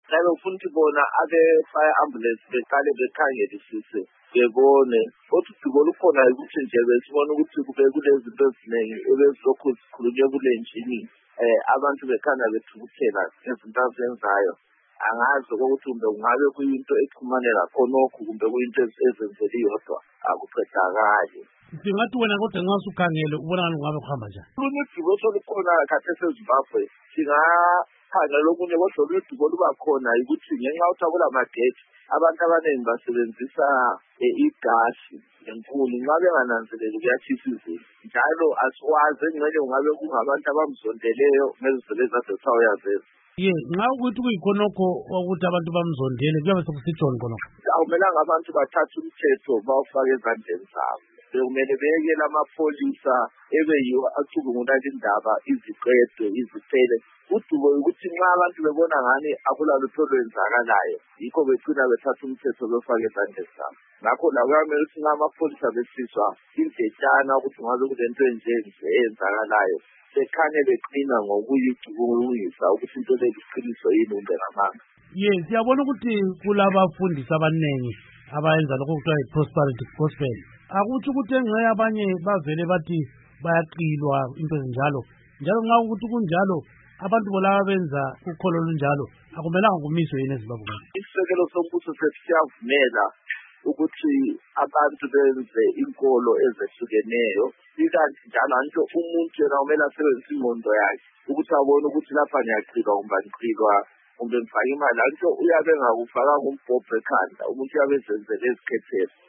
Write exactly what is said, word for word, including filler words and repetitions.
ngabe ufuna ukuthi bona abe-fire ambulance beqale bekhangelisise bebone kodwa udubo lukhona ukuthi nje besibona ukuthi kube kulezi zinto eziningi ebezilokhu zikhulunywe kule njini um abantu bekhanda bethukuthela ngezinto azenzayo. Angazi ukuthi kumbe kungabe kuyinto exhumanela khonokho kumbe kuyinto ezenzela iyodwa akuqedakali. Singathi wena kodwa nxa usukhangele ubona ngani kungabe kuhamba njani? Olunye udubo solukhona khathesi eZimbabwe singakhangela okunye kodwa olunye udubo luba khona yikuthi ngenxa yokuthi akulamagethi abantu abaningi basebenzisa igasi enkulu nxa bengananzeleli kuyatshisa izinto. Njalo asiwazi engcwele kungabe kungabantu abamzondeleyo ngezinto lezi ade kuthiwa uyazenza. Ye, nxa ukuthi kuyikhonokho ukuthi abantu bamzondele kuyabe sekusitshoni khonokho. Akumelanga abantu bathathe umthetho bawufake ezandleni zabo. Bekumele beyekele amapholisa ebe yiwo acubungula indaba iziqede iziphele. Udubo ukuthi nxa abantu bebona ngani akulalutho olwenzakalayo yikho becina bethatha umthetho befake ezandleni zabo. Ngakho la kuyamele ukuthi nxa amapholisa besizwa indletshana ukuthi ngabe kulento enje eyenzakalayo bekhane beqina ngokuyicubungisa ukuthi into le iqiniso yini kumbe ngamanga. Ye, siyabona ukuthi kulabafundisi abaningi abayenza lokho kuthiwa yi-prosperity gospel. Akutsho ukuthi engxenye abanye bavele bathi bayaqilwa into ezinjalo. Njalo nxa ukuthi kunjalo abantu bolaba benza ukholo olunjalo akumelanga kumiswe yini eZimbabwe. Isisekelo sombuso sethu siyavumela ukuthi abantu benze inkolo ezehlukeneyo. Ikanti njalo nje umuntu yena kumele asebenzise ingqondo yakhe ukuthi abone ukuthi lapha ngiyaqilwa kumbe angiqilwa kumbe ngifake imali. Lanto uyabe engakufakanga umbhobho ekhanda umuntu uyabe ezenzele ezikhethelo.